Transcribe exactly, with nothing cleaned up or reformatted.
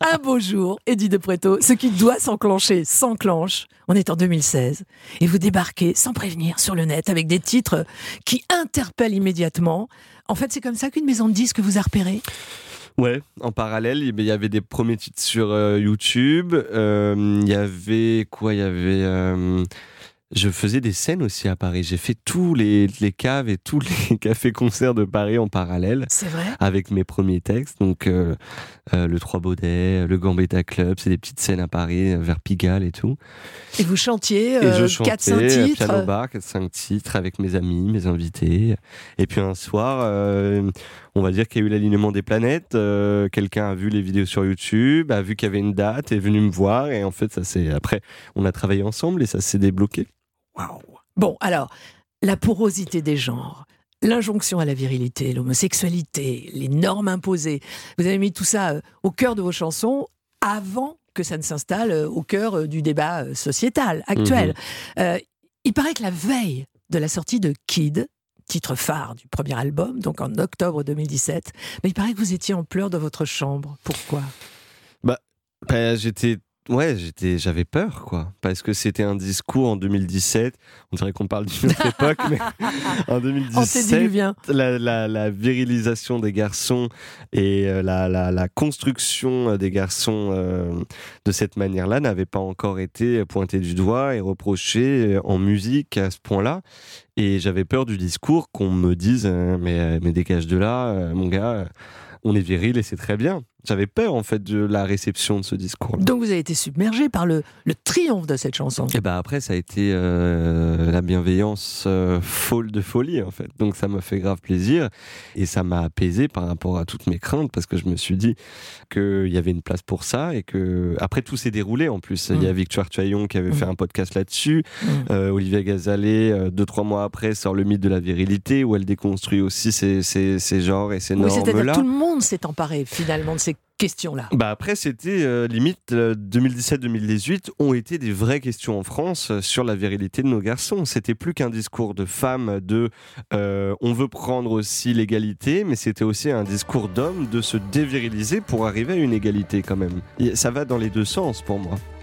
Un beau jour, Eddie de Pretto, ce qui doit s'enclencher s'enclenche. On est en deux mille seize et vous débarquez sans prévenir sur le net avec des titres qui interpellent immédiatement. En fait, c'est comme ça qu'une maison de disques vous a repéré ? Ouais, en parallèle, il y avait des premiers titres sur euh, YouTube. Euh, il y avait quoi ? Il y avait. Euh, je faisais des scènes aussi à Paris. J'ai fait tous les, les caves et tous les cafés-concerts de Paris en parallèle. C'est vrai ? Avec mes premiers textes. Donc, euh, euh, le Trois Baudets, le Gambetta Club, c'est des petites scènes à Paris, vers Pigalle et tout. Et vous chantiez euh, euh, quatre cinq titres piano bar, quatre cinq titres avec mes amis, mes invités. Et puis un soir, euh, on va dire qu'il y a eu l'alignement des planètes. Euh, quelqu'un a vu les vidéos sur YouTube, a vu qu'il y avait une date, est venu me voir. Et en fait, ça c'est après, on a travaillé ensemble et ça s'est débloqué. Waouh. Bon, alors, la porosité des genres, l'injonction à la virilité, l'homosexualité, les normes imposées, vous avez mis tout ça euh, au cœur de vos chansons avant que ça ne s'installe euh, au cœur euh, du débat euh, sociétal actuel. Mmh. Euh, il paraît que la veille de la sortie de Kid, titre phare du premier album, donc en octobre deux mille dix-sept, mais il paraît que vous étiez en pleurs dans votre chambre. Pourquoi ? Bah, bah j'étais... Ouais, j'étais, j'avais peur, quoi. Parce que c'était un discours en deux mille dix-sept. On dirait qu'on parle d'une autre époque, mais en deux mille dix-sept, la, la, la virilisation des garçons et euh, la, la, la construction des garçons euh, de cette manière-là n'avait pas encore été pointée du doigt et reprochée en musique à ce point-là. Et j'avais peur du discours qu'on me dise euh, mais, mais dégage de là, euh, mon gars, euh, on est viril et c'est très bien. J'avais peur en fait de la réception de ce discours. Donc vous avez été submergé par le, le triomphe de cette chanson. Et ben après ça a été euh, la bienveillance euh, folle de folie en fait. Donc ça m'a fait grave plaisir et ça m'a apaisé par rapport à toutes mes craintes parce que je me suis dit qu'il y avait une place pour ça et que après tout s'est déroulé en plus. Mmh. Il y a Victoire Tuaillon qui avait mmh. fait un podcast là-dessus. Mmh. Euh, Olivia Gazalet euh, deux trois mois après sort le mythe de la virilité où elle déconstruit aussi ces, ces, ces genres et ces oui, normes là. C'est-à-dire tout le monde s'est emparé finalement de ces questions-là. Bah après, c'était euh, limite euh, deux mille dix-sept deux mille dix-huit ont été des vraies questions en France euh, sur la virilité de nos garçons. C'était plus qu'un discours de femmes, de euh, on veut prendre aussi l'égalité, mais c'était aussi un discours d'hommes de se déviriliser pour arriver à une égalité quand même. Et ça va dans les deux sens pour moi.